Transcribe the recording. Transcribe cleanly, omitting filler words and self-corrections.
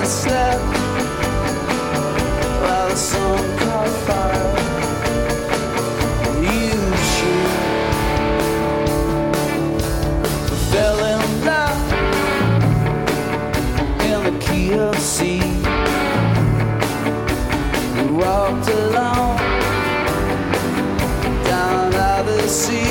slept while the sun caught fire. You should fell in love in the key of C. We walked along down by the sea.